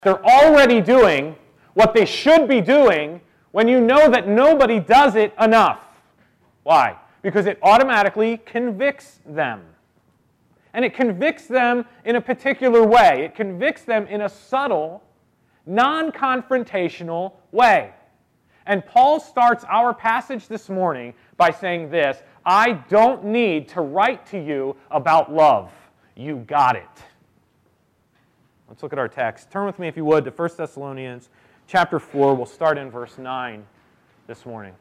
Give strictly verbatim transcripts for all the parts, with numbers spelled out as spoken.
They're already doing what they should be doing when you know that nobody does it enough. Why? Because it automatically convicts them. And it convicts them in a particular way. It convicts them in a subtle, non-confrontational way. And Paul starts our passage this morning by saying this: I don't need to write to you about love. You got it. Let's look at our text. Turn with me, if you would, to First Thessalonians chapter four. We'll start in verse nine this morning.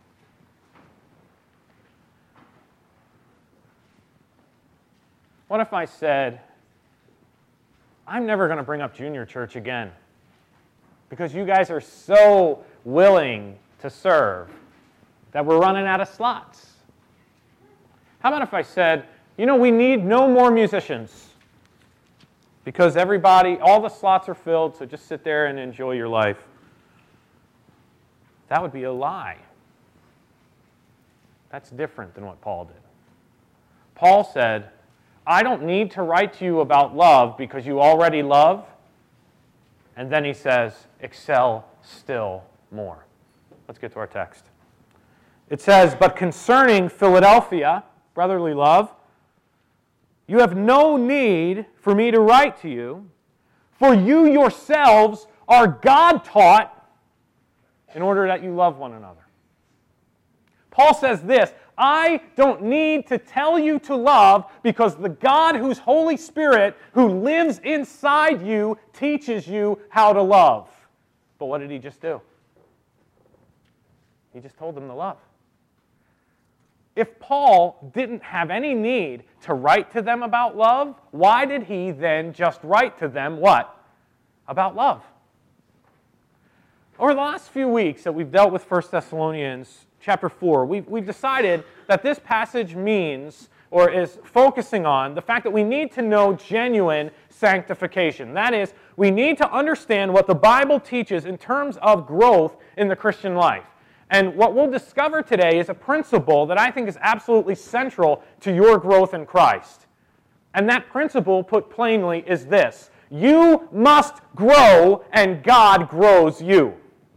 What if I said, I'm never going to bring up junior church again because you guys are so willing to serve that we're running out of slots? How about if I said, you know, we need no more musicians because everybody, all the slots are filled, so just sit there and enjoy your life? That would be a lie. That's different than what Paul did. Paul said, I don't need to write to you about love because you already love. And then he says, excel still more. Let's get to our text. It says, but concerning Philadelphia, brotherly love, you have no need for me to write to you, for you yourselves are God-taught in order that you love one another. Paul says this: I don't need to tell you to love because the God whose Holy Spirit, who lives inside you, teaches you how to love. But what did he just do? He just told them to love. If Paul didn't have any need to write to them about love, why did he then just write to them what? About love. Over the last few weeks that we've dealt with First Thessalonians chapter four, we've, we've decided that this passage means, or is focusing on, the fact that we need to know genuine sanctification. That is, we need to understand what the Bible teaches in terms of growth in the Christian life. And what we'll discover today is a principle that I think is absolutely central to your growth in Christ. And that principle, put plainly, is this: you must grow and God grows you.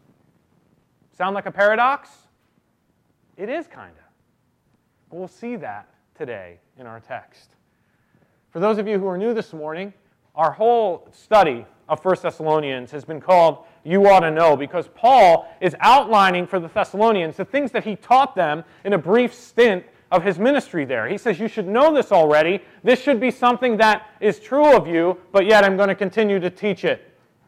Sound like a paradox? It is kind of. But we'll see that today in our text. For those of you who are new this morning, our whole study of First Thessalonians has been called You Ought to Know, because Paul is outlining for the Thessalonians the things that he taught them in a brief stint of his ministry there. He says, you should know this already. This should be something that is true of you, but yet I'm going to continue to teach it.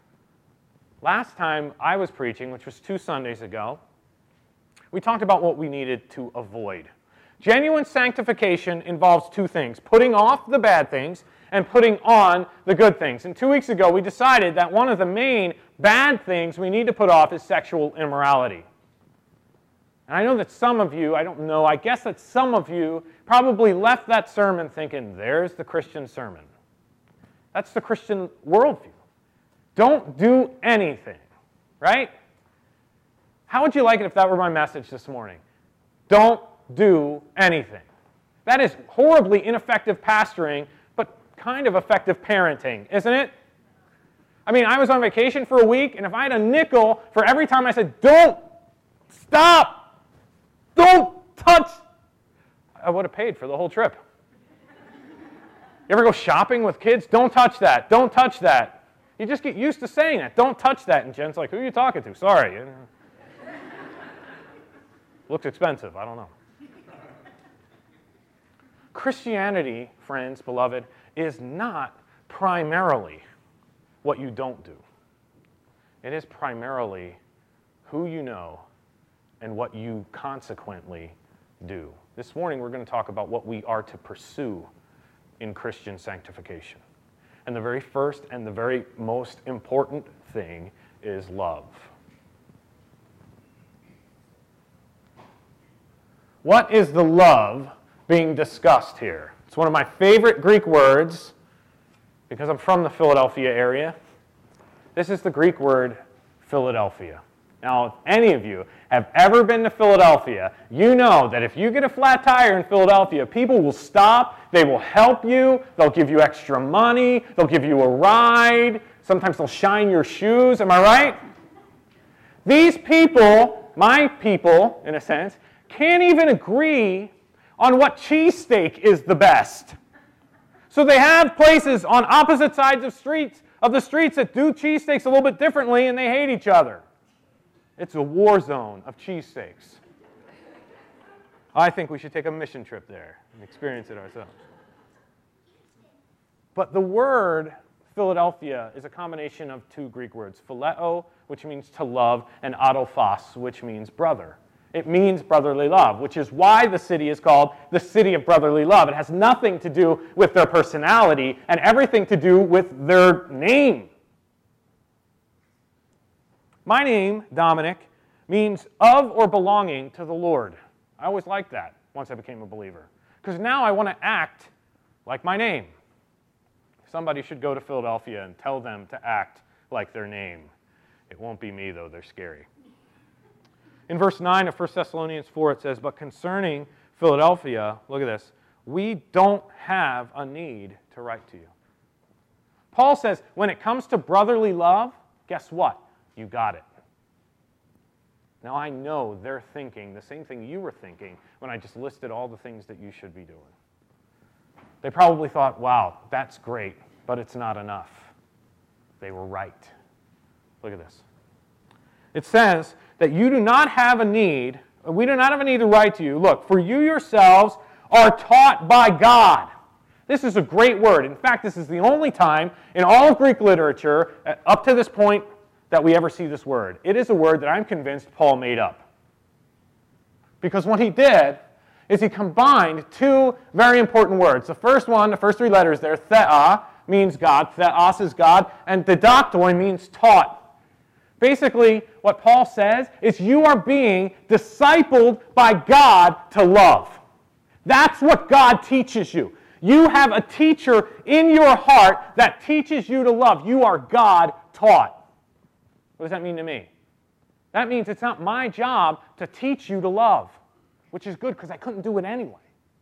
Last time I was preaching, which was two Sundays ago, we talked about what we needed to avoid. Genuine sanctification involves two things: putting off the bad things and putting on the good things. And two weeks ago, we decided that one of the main bad things we need to put off is sexual immorality. And I know that some of you, I don't know, I guess that some of you probably left that sermon thinking, there's the Christian sermon. That's the Christian worldview. Don't do anything, right? How would you like it if that were my message this morning? Don't do anything. That is horribly ineffective pastoring, but kind of effective parenting, isn't it? I mean, I was on vacation for a week, and if I had a nickel for every time I said, don't, stop, don't touch, I would have paid for the whole trip. You ever go shopping with kids? Don't touch that, don't touch that. You just get used to saying that, don't touch that, and Jen's like, who are you talking to? Sorry. Looks expensive, I don't know. Christianity, friends, beloved, is not primarily what you don't do. It is primarily who you know and what you consequently do. This morning we're going to talk about what we are to pursue in Christian sanctification. And the very first and the very most important thing is love. What is the love being discussed here? It's one of my favorite Greek words because I'm from the Philadelphia area. This is the Greek word Philadelphia. Now, if any of you have ever been to Philadelphia, you know that if you get a flat tire in Philadelphia, people will stop, they will help you, they'll give you extra money, they'll give you a ride. Sometimes they'll shine your shoes. Am I right? These people, my people, in a sense, can't even agree on what cheesesteak is the best. So they have places on opposite sides of streets of the streets that do cheesesteaks a little bit differently, and they hate each other. It's a war zone of cheesesteaks. I think we should take a mission trip there and experience it ourselves. But the word Philadelphia is a combination of two Greek words, phileo, which means to love, and adelphos, which means brother. It means brotherly love, which is why the city is called the city of brotherly love. It has nothing to do with their personality and everything to do with their name. My name, Dominic, means of or belonging to the Lord. I always liked that once I became a believer, because now I want to act like my name. Somebody should go to Philadelphia and tell them to act like their name. It won't be me, though. They're scary. In verse nine of First Thessalonians four, it says, but concerning Philadelphia, look at this, we don't have a need to write to you. Paul says, when it comes to brotherly love, guess what? You got it. Now I know they're thinking the same thing you were thinking when I just listed all the things that you should be doing. They probably thought, wow, that's great, but it's not enough. They were right. Look at this. It says that you do not have a need, we do not have a need to write to you. Look, for you yourselves are taught by God. This is a great word. In fact, this is the only time in all of Greek literature, up to this point, that we ever see this word. It is a word that I'm convinced Paul made up. Because what he did is he combined two very important words. The first one, the first three letters there, thea, means God. Theos is God. And didaktoi means taught. Basically, what Paul says is you are being discipled by God to love. That's what God teaches you. You have a teacher in your heart that teaches you to love. You are God taught. What does that mean to me? That means it's not my job to teach you to love, which is good because I couldn't do it anyway.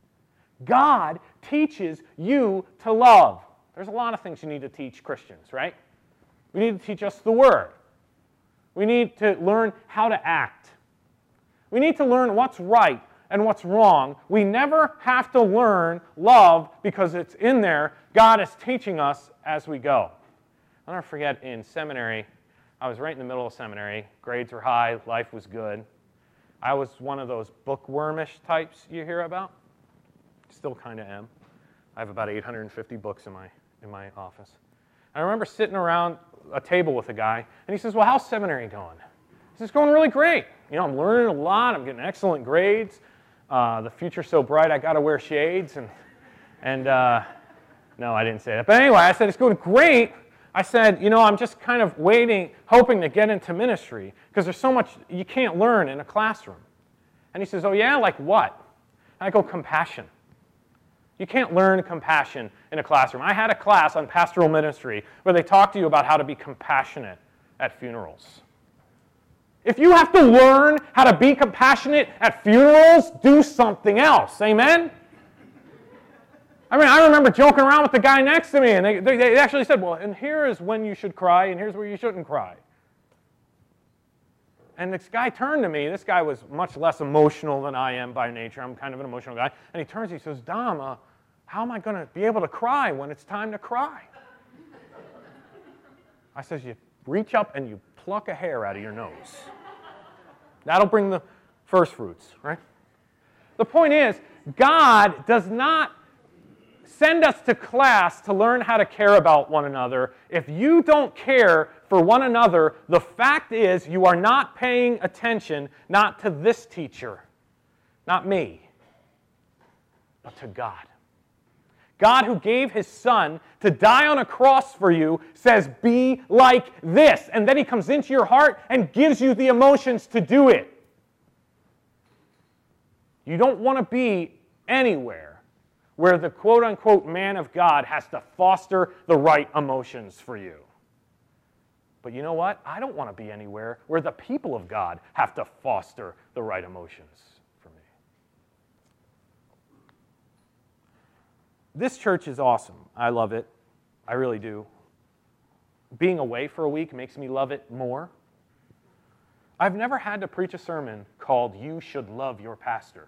God teaches you to love. There's a lot of things you need to teach Christians, right? We need to teach us the Word. We need to learn how to act. We need to learn what's right and what's wrong. We never have to learn love because it's in there. God is teaching us as we go. I'll never forget in seminary, I was right in the middle of seminary. Grades were high. Life was good. I was one of those bookwormish types you hear about. Still kind of am. I have about eight hundred fifty books in my, in my office. I remember sitting around a table with a guy, and he says, well, how's seminary going? He says, it's going really great. You know, I'm learning a lot. I'm getting excellent grades. Uh, the future's so bright, I got to wear shades. And, and uh, no, I didn't say that. But anyway, I said, it's going great. I said, you know, I'm just kind of waiting, hoping to get into ministry, because there's so much you can't learn in a classroom. And he says, oh, yeah, like what? And I go, compassion. You can't learn compassion in a classroom. I had a class on pastoral ministry where they talked to you about how to be compassionate at funerals. If you have to learn how to be compassionate at funerals, do something else. Amen? I mean, I remember joking around with the guy next to me, and they, they, they actually said, well, and here is when you should cry, and here's where you shouldn't cry. And this guy turned to me. This guy was much less emotional than I am by nature. I'm kind of an emotional guy. And he turns, he says, Dom, uh, how am I going to be able to cry when it's time to cry? I says, you reach up and you pluck a hair out of your nose. That'll bring the first fruits, right? The point is, God does not send us to class to learn how to care about one another. If you don't care for one another, the fact is you are not paying attention, not to this teacher, not me, but to God. God, who gave his son to die on a cross for you, says, be like this. And then he comes into your heart and gives you the emotions to do it. You don't want to be anywhere where the quote-unquote man of God has to foster the right emotions for you. But you know what? I don't want to be anywhere where the people of God have to foster the right emotions for me. This church is awesome. I love it. I really do. being away for a week makes me love it more. I've never had to preach a sermon called "You Should Love Your Pastor"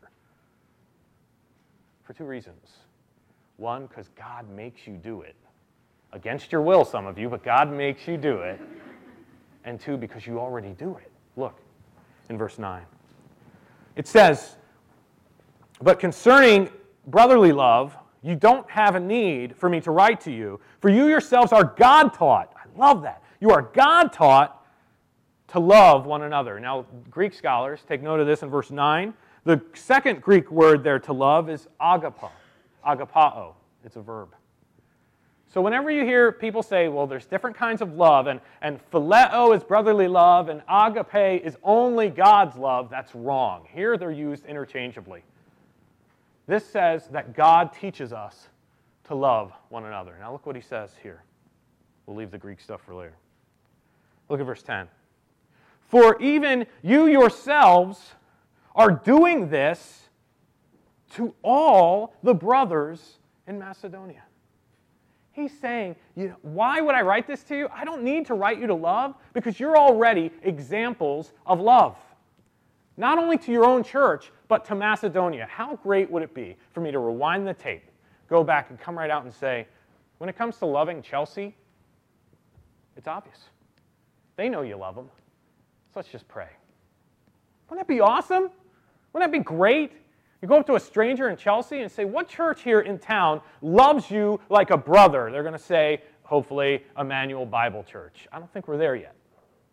for two reasons. One, because God makes you do it. Against your will, some of you, but God makes you do it. And two, because you already do it. Look in verse nine. It says, "But concerning brotherly love, you don't have a need for me to write to you, for you yourselves are God-taught." I love that. You are God-taught to love one another. Now, Greek scholars take note of this in verse nine. The second Greek word there to love is agapo, agapao. It's a verb. So whenever you hear people say, well, there's different kinds of love, and, and phileo is brotherly love, and agape is only God's love, that's wrong. Here they're used interchangeably. This says that God teaches us to love one another. Now look what he says here. We'll leave the Greek stuff for later. Look at verse ten. "For even you yourselves are doing this to all the brothers in Macedonia." He's saying, you know, why would I write this to you? I don't need to write you to love because you're already examples of love. Not only to your own church, but to Macedonia. How great would it be for me to rewind the tape, go back and come right out and say, when it comes to loving Chelsea, it's obvious. They know you love them. So let's just pray. Wouldn't that be awesome? Wouldn't that be great? You go up to a stranger in Chelsea and say, what church here in town loves you like a brother? They're going to say, hopefully, Emmanuel Bible Church. I don't think we're there yet.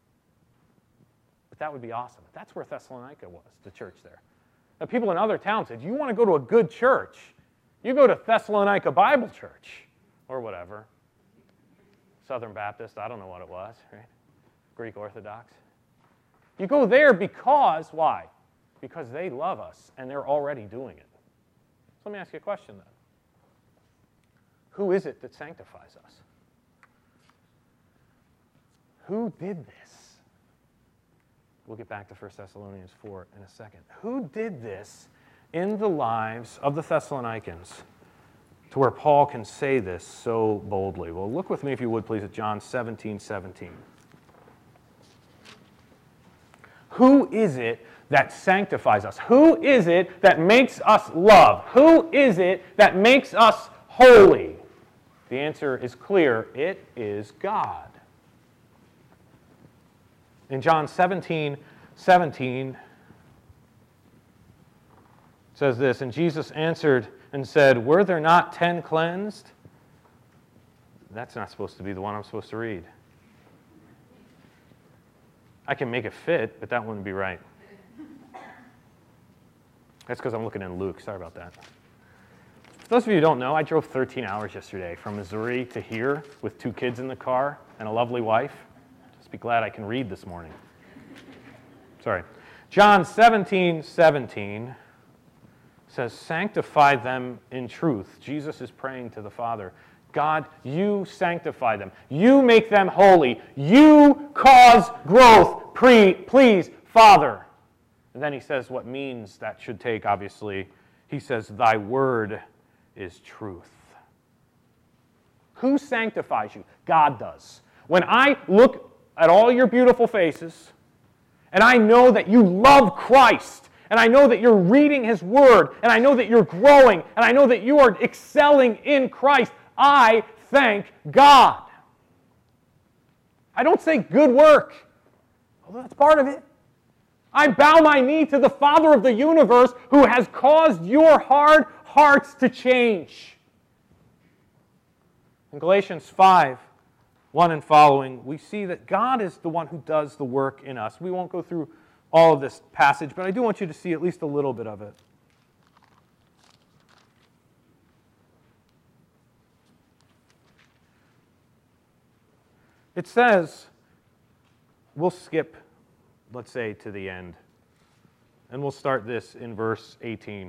But that would be awesome. That's where Thessalonica was, the church there. Now, people in other towns said, you want to go to a good church, you go to Thessalonica Bible Church, or whatever. Southern Baptist, I don't know what it was, right? Greek Orthodox. You go there because, why? Because they love us, and they're already doing it. So let me ask you a question then. Who is it that sanctifies us? Who did this? We'll get back to First Thessalonians four in a second. Who did this in the lives of the Thessalonians to where Paul can say this so boldly? Well, look with me, if you would, please, at John seventeen seventeen. Who is it that sanctifies us? Who is it that makes us love? Who is it that makes us holy? The answer is clear. It is God. In John seventeen seventeen, it says this, "And Jesus answered and said, were there not ten cleansed?" That's not supposed to be the one I'm supposed to read. I can make it fit, but that wouldn't be right. That's because I'm looking in Luke. Sorry about that. For those of you who don't know, I drove thirteen hours yesterday from Missouri to here with two kids in the car and a lovely wife. Just be glad I can read this morning. Sorry. John seventeen seventeen says, "Sanctify them in truth." Jesus is praying to the Father. God, you sanctify them. You make them holy. You cause growth. Pre- please, Father. And then he says what means that should take, obviously. He says, thy word is truth. Who sanctifies you? God does. When I look at all your beautiful faces, and I know that you love Christ, and I know that you're reading His Word, and I know that you're growing, and I know that you are excelling in Christ, I thank God. I don't say good work, although that's part of it. I bow my knee to the Father of the universe who has caused your hard hearts to change. In Galatians five, one and following, we see that God is the one who does the work in us. We won't go through all of this passage, but I do want you to see at least a little bit of it. It says, we'll skip, let's say, to the end, and we'll start this in verse eighteen.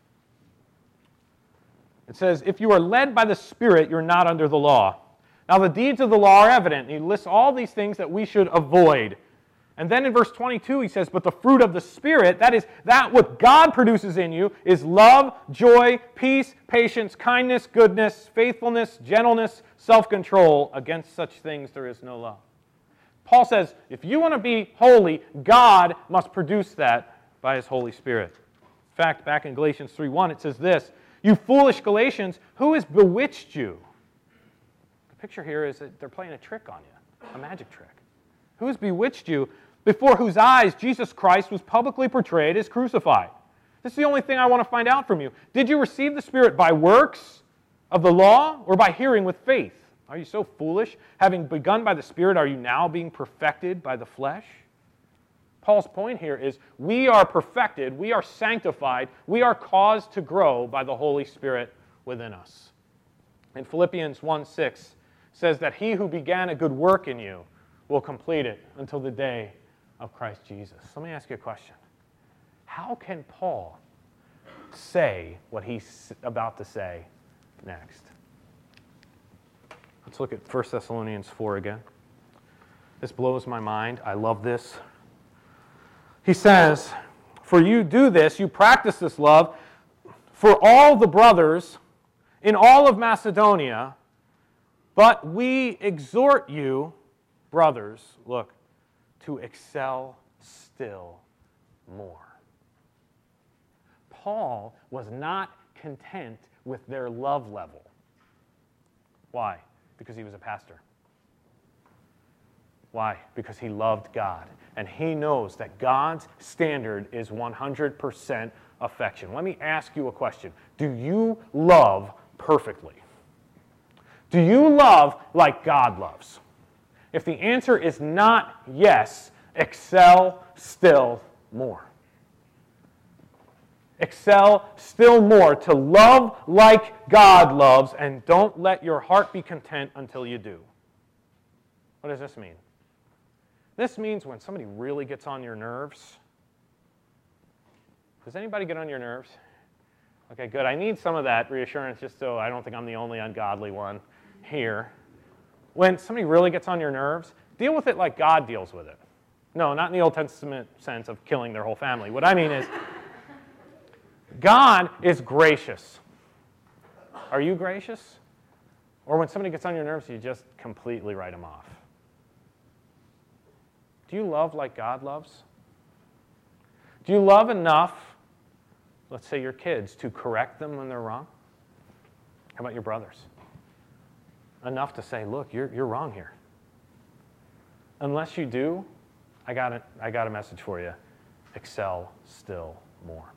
It says, if you are led by the Spirit, you're not under the law. Now the deeds of the law are evident. And he lists all these things that we should avoid. And then in verse twenty-two he says, but the fruit of the Spirit, that is, that what God produces in you, is love, joy, peace, patience, kindness, goodness, faithfulness, gentleness, self-control. Against such things there is no law. Paul says, if you want to be holy, God must produce that by His Holy Spirit. In fact, back in Galatians three one, it says this, you foolish Galatians, who has bewitched you? The picture here is that they're playing a trick on you, a magic trick. Who has bewitched you, before whose eyes Jesus Christ was publicly portrayed as crucified? This is the only thing I want to find out from you. Did you receive the Spirit by works of the law or by hearing with faith? Are you so foolish? Having begun by the Spirit, are you now being perfected by the flesh? Paul's point here is we are perfected, we are sanctified, we are caused to grow by the Holy Spirit within us. And Philippians one six says that he who began a good work in you will complete it until the day of Christ Jesus. Let me ask you a question. How can Paul say what he's about to say next? Let's look at First Thessalonians four again. This blows my mind. I love this. He says, for you do this, you practice this love for all the brothers in all of Macedonia, but we exhort you, brothers, look, to excel still more. Paul was not content with their love level. Why? Because he was a pastor. Why? Because he loved God. And he knows that God's standard is one hundred percent affection. Let me ask you a question. Do you love perfectly? Do you love like God loves? If the answer is not yes, excel still more. Excel still more to love like God loves, and don't let your heart be content until you do. What does this mean? This means when somebody really gets on your nerves. Does anybody get on your nerves? Okay, good. I need some of that reassurance just so I don't think I'm the only ungodly one here. When somebody really gets on your nerves, deal with it like God deals with it. No, not in the Old Testament sense of killing their whole family. What I mean is, God is gracious. Are you gracious? Or when somebody gets on your nerves, you just completely write them off? Do you love like God loves? Do you love enough, let's say your kids, to correct them when they're wrong? How about your brothers? Enough to say, look, you're, you're wrong here. Unless you do, I got, a, I got a message for you. Excel still more.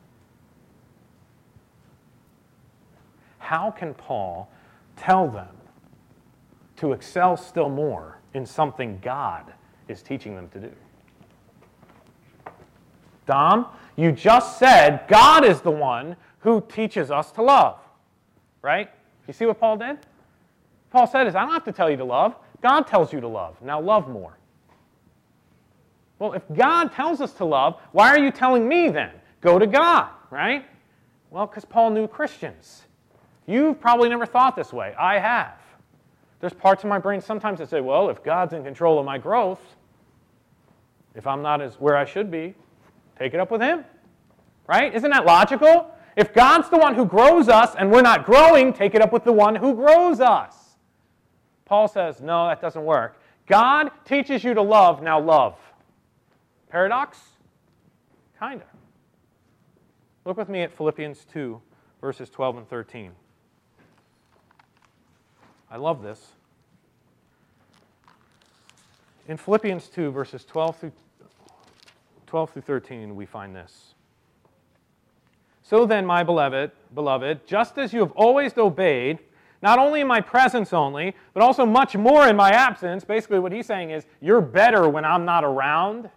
How can Paul tell them to excel still more in something God is teaching them to do? Dom, you just said God is the one who teaches us to love, right? You see what Paul did? Paul said is, I don't have to tell you to love. God tells you to love. Now love more. Well, if God tells us to love, why are you telling me then? Go to God, right? Well, because Paul knew Christians. You've probably never thought this way. I have. There's parts of my brain sometimes that say, well, if God's in control of my growth, if I'm not as where I should be, take it up with Him, right? Isn't that logical? If God's the one who grows us and we're not growing, take it up with the one who grows us. Paul says, no, that doesn't work. God teaches you to love, now love. Paradox? Kind of. Look with me at Philippians two, verses twelve and thirteen. I love this. In Philippians two, verses twelve through, twelve through thirteen, we find this. So then, my beloved, beloved, just as you have always obeyed, not only in my presence only, but also much more in my absence. Basically what he's saying is, you're better when I'm not around.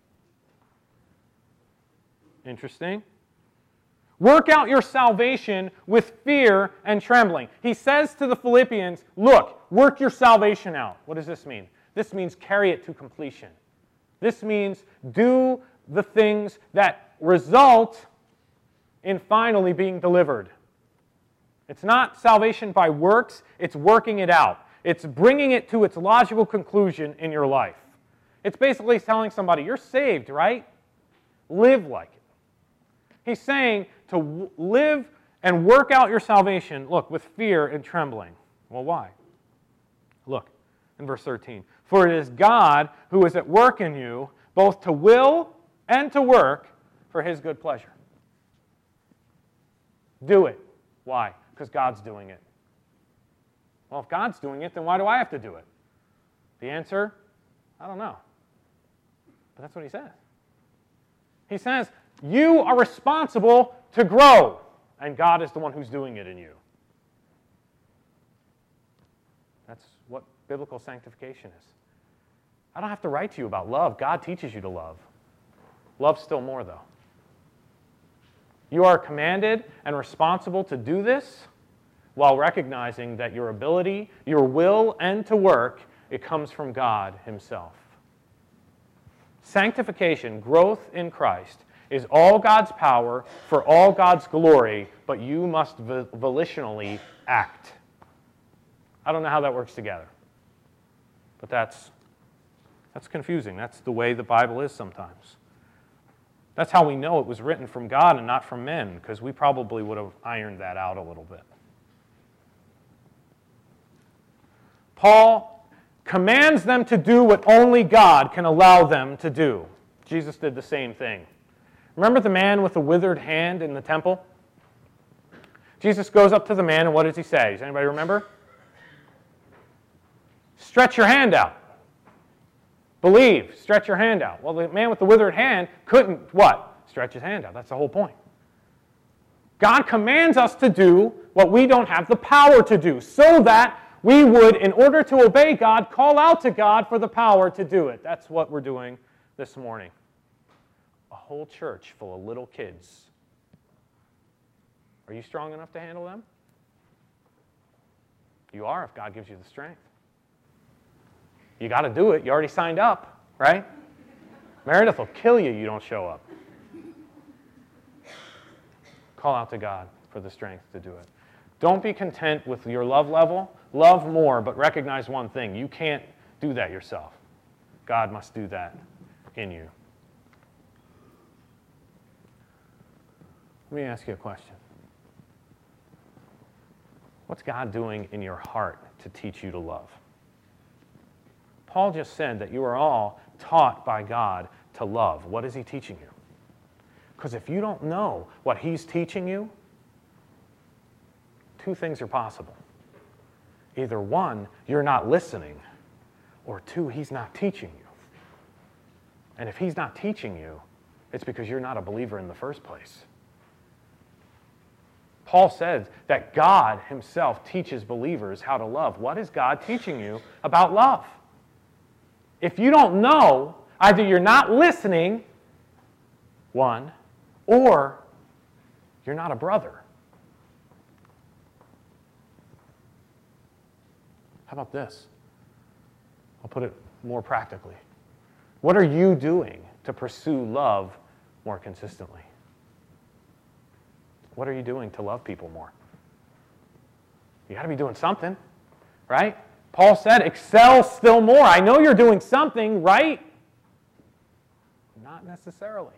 Interesting. Work out your salvation with fear and trembling. He says to the Philippians, look, work your salvation out. What does this mean? This means carry it to completion. This means do the things that result in finally being delivered. It's not salvation by works, it's working it out. It's bringing it to its logical conclusion in your life. It's basically telling somebody, you're saved, right? Live like it. He's saying to w- live and work out your salvation, look, with fear and trembling. Well, why? Look in verse thirteen. For it is God who is at work in you, both to will and to work for his good pleasure. Do it. Why? Because God's doing it. Well, if God's doing it, then why do I have to do it? The answer, I don't know. But that's what he says. He says, you are responsible to grow, and God is the one who's doing it in you. That's what biblical sanctification is. I don't have to write to you about love. God teaches you to love. Love still more, though. You are commanded and responsible to do this while recognizing that your ability, your will, and to work, it comes from God himself. Sanctification, growth in Christ, is all God's power for all God's glory, but you must volitionally act. I don't know how that works together, but that's, that's confusing. That's the way the Bible is sometimes. That's how we know it was written from God and not from men, because we probably would have ironed that out a little bit. Paul commands them to do what only God can allow them to do. Jesus did the same thing. Remember the man with the withered hand in the temple? Jesus goes up to the man, and what does he say? Does anybody remember? Stretch your hand out. Believe. Stretch your hand out. Well, the man with the withered hand couldn't, what? Stretch his hand out. That's the whole point. God commands us to do what we don't have the power to do, so that we would, in order to obey God, call out to God for the power to do it. That's what we're doing this morning. A whole church full of little kids. Are you strong enough to handle them? You are if God gives you the strength. You got to do it. You already signed up, right? Meredith will kill you if you don't show up. Call out to God for the strength to do it. Don't be content with your love level. Love more, but recognize one thing. You can't do that yourself. God must do that in you. Let me ask you a question. What's God doing in your heart to teach you to love? Paul just said that you are all taught by God to love. What is he teaching you? Because if you don't know what he's teaching you, two things are possible. Either one, you're not listening, or two, he's not teaching you. And if he's not teaching you, it's because you're not a believer in the first place. Paul says that God himself teaches believers how to love. What is God teaching you about love? If you don't know, either you're not listening, one, or you're not a brother. How about this? I'll put it more practically. What are you doing to pursue love more consistently? What are you doing to love people more? You got to be doing something, right? Paul said, excel still more. I know you're doing something, right? Not necessarily.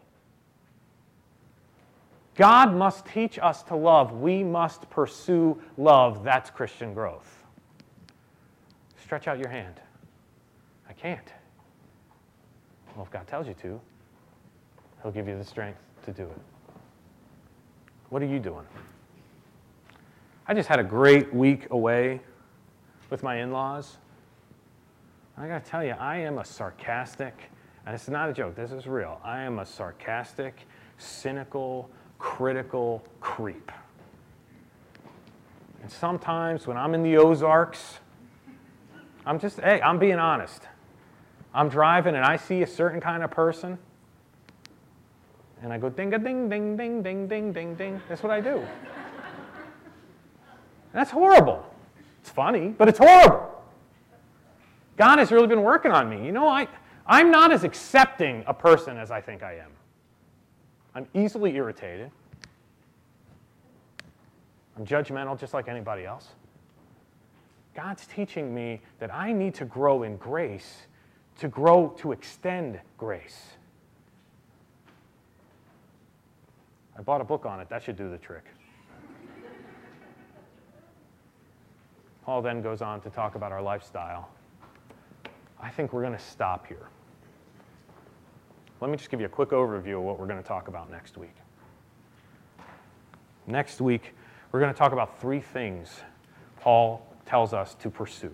God must teach us to love. We must pursue love. That's Christian growth. Stretch out your hand. I can't. Well, if God tells you to, he'll give you the strength to do it. What are you doing? I just had a great week away with my in-laws. I got to tell you, I am a sarcastic, and it's not a joke, this is real. I am a sarcastic, cynical, critical creep. And sometimes when I'm in the Ozarks, I'm just, hey, I'm being honest. I'm driving and I see a certain kind of person, and I go ding-a-ding, ding, ding, ding, ding, ding, ding. That's what I do. That's horrible. It's funny, but it's horrible. God has really been working on me. You know, I, I'm not as accepting a person as I think I am. I'm easily irritated. I'm judgmental just like anybody else. God's teaching me that I need to grow in grace to grow, to extend grace. I bought a book on it. That should do the trick. Paul then goes on to talk about our lifestyle. I think we're going to stop here. Let me just give you a quick overview of what we're going to talk about next week. Next week, we're going to talk about three things Paul tells us to pursue.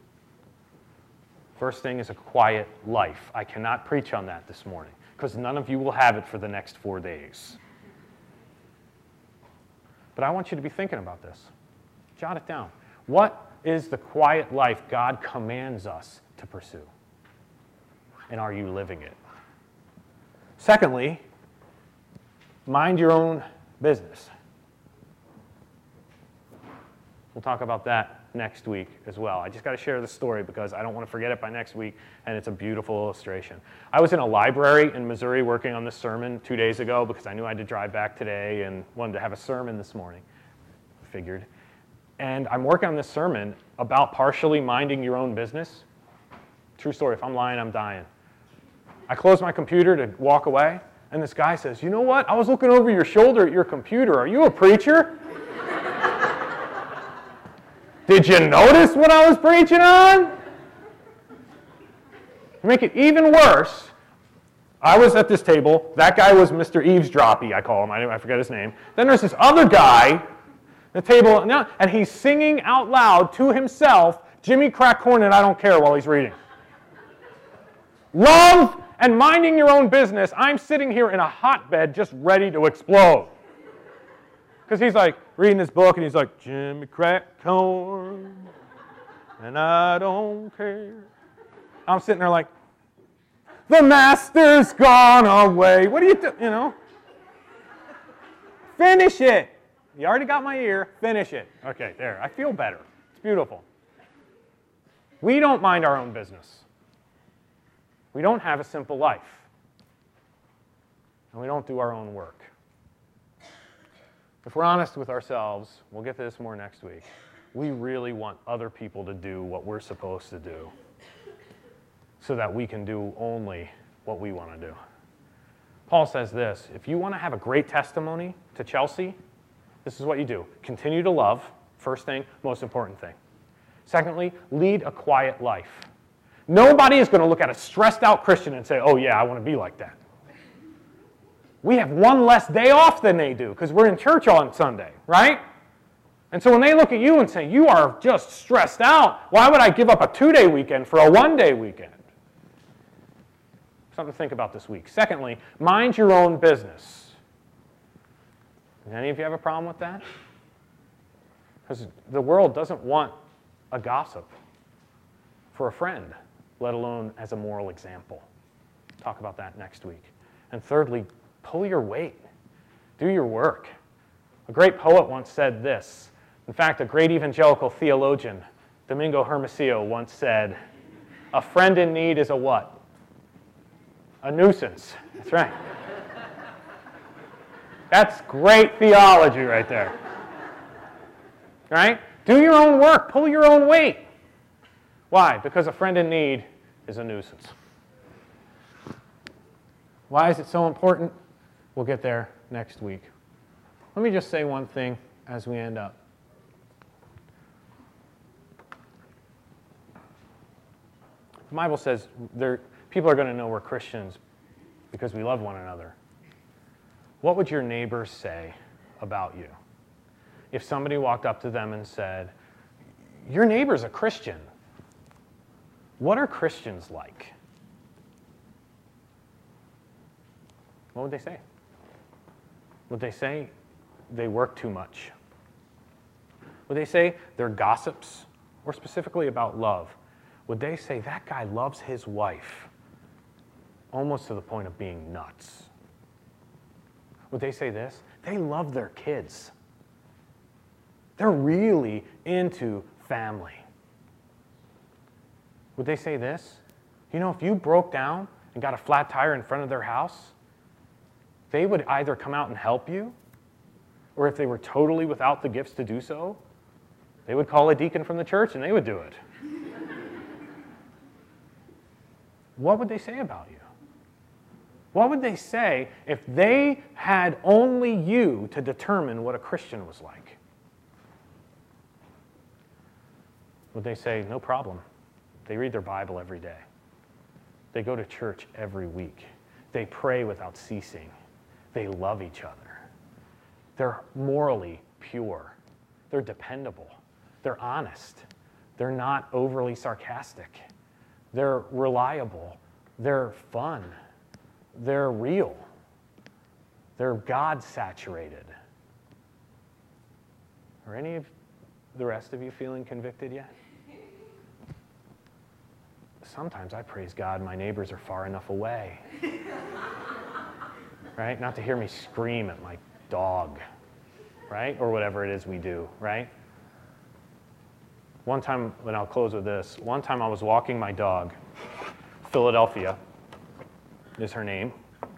First thing is a quiet life. I cannot preach on that this morning because none of you will have it for the next four days. But I want you to be thinking about this. Jot it down. What is the quiet life God commands us to pursue? And are you living it? Secondly, mind your own business. We'll talk about that next week as well. I just got to share the story because I don't want to forget it by next week, and it's a beautiful illustration. I was in a library in Missouri working on this sermon two days ago because I knew I had to drive back today and wanted to have a sermon this morning, figured. And I'm working on this sermon about partially minding your own business. True story. If I'm lying, I'm dying. I close my computer to walk away, and this guy says, "You know what? I was looking over your shoulder at your computer. Are you a preacher?" Did you notice what I was preaching on? To make it even worse, I was at this table. That guy was Mister Eavesdroppy, I call him. I, I forget his name. Then there's this other guy at the table, and he's singing out loud to himself, "Jimmy Crack Corn and I Don't Care," while he's reading. Love and minding your own business. I'm sitting here in a hotbed just ready to explode. Because he's like reading this book and he's like, "Jimmy Crack Corn and I don't care." I'm sitting there like, "The master's gone away." What do you do? You know? Finish it. You already got my ear. Finish it. Okay, there. I feel better. It's beautiful. We don't mind our own business. We don't have a simple life. And we don't do our own work. If we're honest with ourselves, we'll get to this more next week, we really want other people to do what we're supposed to do so that we can do only what we want to do. Paul says this, if you want to have a great testimony to Chelsea, this is what you do. Continue to love, first thing, most important thing. Secondly, lead a quiet life. Nobody is going to look at a stressed out Christian and say, "Oh yeah, I want to be like that." We have one less day off than they do because we're in church on Sunday, right? And so when they look at you and say, "You are just stressed out, why would I give up a two-day weekend for a one-day weekend?" Something to think about this week. Secondly, mind your own business. Does any of you have a problem with that? Because the world doesn't want a gossip for a friend, let alone as a moral example. Talk about that next week. And thirdly, pull your weight. Do your work. A great poet once said this. In fact, a great evangelical theologian, Domingo Hermosillo, once said, "A friend in need is a what? A nuisance." That's right. That's great theology right there. Right? Do your own work. Pull your own weight. Why? Because a friend in need is a nuisance. Why is it so important? We'll get there next week. Let me just say one thing as we end up. The Bible says there, people are going to know we're Christians because we love one another. What would your neighbors say about you if somebody walked up to them and said, "Your neighbor's a Christian. What are Christians like?" What would they say? Would they say they work too much? Would they say they're gossips? Or specifically about love, would they say that guy loves his wife almost to the point of being nuts? Would they say this? They love their kids. They're really into family. Would they say this? You know, if you broke down and got a flat tire in front of their house, they would either come out and help you, or if they were totally without the gifts to do so, they would call a deacon from the church and they would do it. what would they say about you? What would they say if they had only you to determine what a Christian was like? Would they say, no problem. They read their Bible every day. They go to church every week. They pray without ceasing. They love each other. They're morally pure. They're dependable. They're honest. They're not overly sarcastic. They're reliable. They're fun. They're real. They're God-saturated. Are any of the rest of you feeling convicted yet? Sometimes I praise God my neighbors are far enough away. Right? Not to hear me scream at my dog, right? Or whatever it is we do, right? One time, and I'll close with this, one time I was walking my dog, Philadelphia is her name,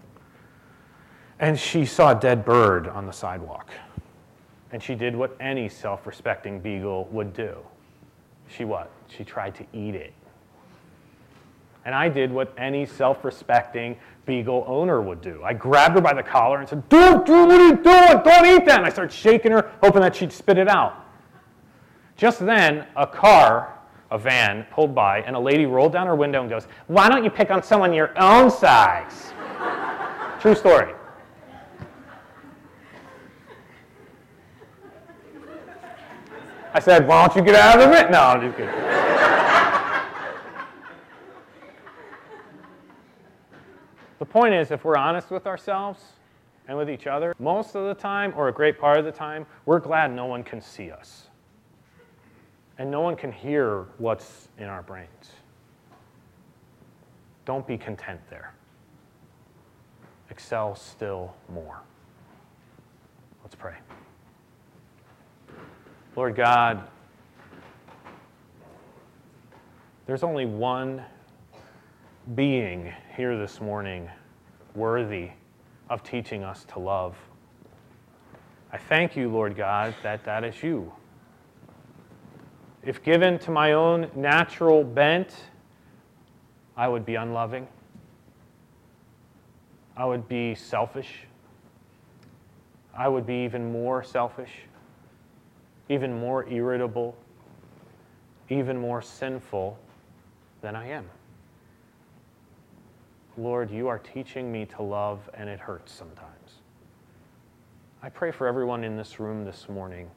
and she saw a dead bird on the sidewalk. And she did what any self-respecting beagle would do. She what? She tried to eat it. And I did what any self-respecting beagle owner would do. I grabbed her by the collar and said, "Dude, dude, what are you doing? Don't eat that!" And I started shaking her, hoping that she'd spit it out. Just then, a car, a van, pulled by, and a lady rolled down her window and goes, "Why don't you pick on someone your own size?" True story. I said, "Why don't you get out of it?" No, I'm just kidding. The point is, if we're honest with ourselves and with each other, most of the time, or a great part of the time, we're glad no one can see us. And no one can hear what's in our brains. Don't be content there. Excel still more. Let's pray. Lord God, there's only one being here this morning worthy of teaching us to love. I thank you, Lord God, that that is you. If given to my own natural bent, I would be unloving. I would be selfish. I would be even more selfish, even more irritable, even more sinful than I am. Lord, you are teaching me to love, and it hurts sometimes. I pray for everyone in this room this morning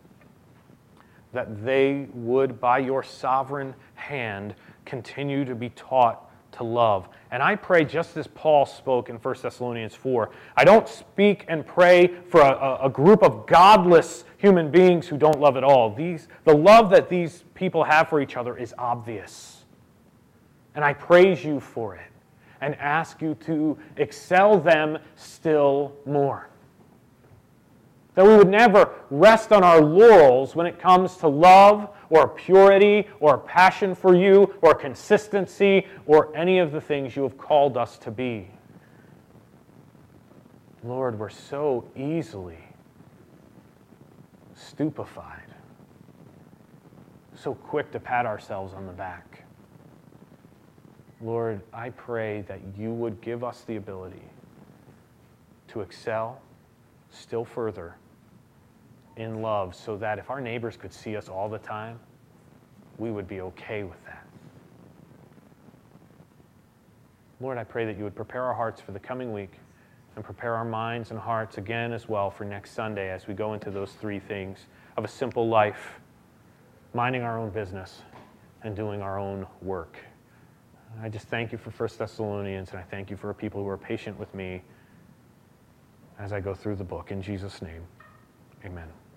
that they would, by your sovereign hand, continue to be taught to love. And I pray just as Paul spoke in First Thessalonians four. I don't speak and pray for a, a group of godless human beings who don't love at all. These, the love that these people have for each other is obvious. And I praise you for it and ask you to excel them still more. That we would never rest on our laurels when it comes to love or purity or passion for you or consistency or any of the things you have called us to be. Lord, we're so easily stupefied, so quick to pat ourselves on the back. Lord, I pray that you would give us the ability to excel still further in love so that if our neighbors could see us all the time, we would be okay with that. Lord, I pray that you would prepare our hearts for the coming week and prepare our minds and hearts again as well for next Sunday as we go into those three things of a simple life, minding our own business and doing our own work. I just thank you for First Thessalonians, and I thank you for people who are patient with me as I go through the book. In Jesus' name, amen.